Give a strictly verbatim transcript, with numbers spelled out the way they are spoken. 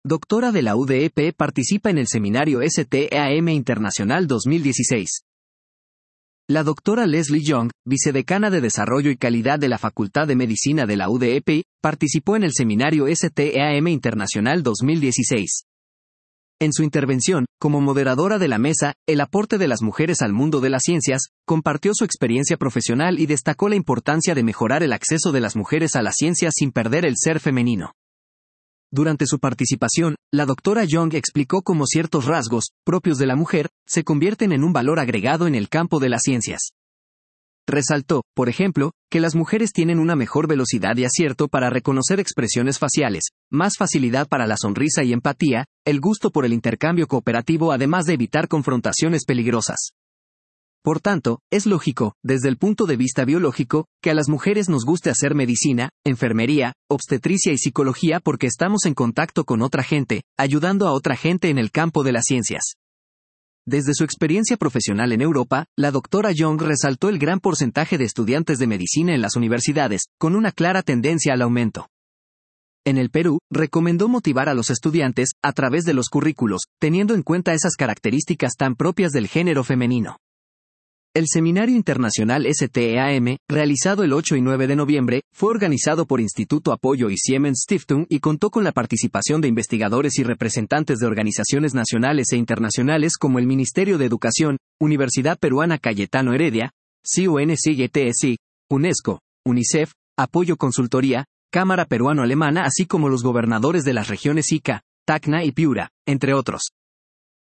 Doctora de la U D E P participa en el seminario S T E A M Internacional dos mil dieciséis. La doctora Leslie Young, vicedecana de Desarrollo y Calidad de la Facultad de Medicina de la U D E P, participó en el seminario S T E A M Internacional dos mil dieciséis. En su intervención, como moderadora de la mesa, El aporte de las mujeres al mundo de las ciencias, compartió su experiencia profesional y destacó la importancia de mejorar el acceso de las mujeres a la ciencia sin perder el ser femenino. Durante su participación, la doctora Young explicó cómo ciertos rasgos, propios de la mujer, se convierten en un valor agregado en el campo de las ciencias. Resaltó, por ejemplo, que las mujeres tienen una mejor velocidad y acierto para reconocer expresiones faciales, más facilidad para la sonrisa y empatía, el gusto por el intercambio cooperativo además de evitar confrontaciones peligrosas. Por tanto, es lógico, desde el punto de vista biológico, que a las mujeres nos guste hacer medicina, enfermería, obstetricia y psicología porque estamos en contacto con otra gente, ayudando a otra gente en el campo de las ciencias. Desde su experiencia profesional en Europa, la doctora Young resaltó el gran porcentaje de estudiantes de medicina en las universidades, con una clara tendencia al aumento. En el Perú, recomendó motivar a los estudiantes, a través de los currículos, teniendo en cuenta esas características tan propias del género femenino. El Seminario Internacional S T E A M, realizado el ocho y nueve de noviembre, fue organizado por Instituto Apoyo y Siemens Stiftung y contó con la participación de investigadores y representantes de organizaciones nacionales e internacionales como el Ministerio de Educación, Universidad Peruana Cayetano Heredia, C U N C Y T S I, UNESCO, UNICEF, Apoyo Consultoría, Cámara Peruano-Alemana así como los gobernadores de las regiones Ica, Tacna y Piura, entre otros.